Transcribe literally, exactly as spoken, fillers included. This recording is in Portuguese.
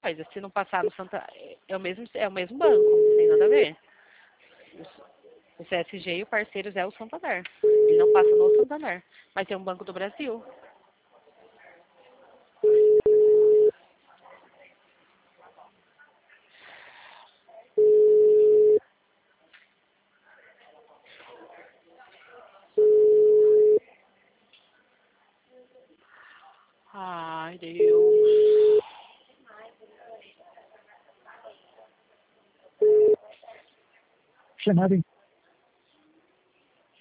coisa. Se não passar no Santa... É o mesmo, é o mesmo banco, não tem nada a ver. O C S G e o parceiros é o Santander. Ele não passa no Santander. Mas tem um Banco do Brasil. Ai, Deus. Chamada em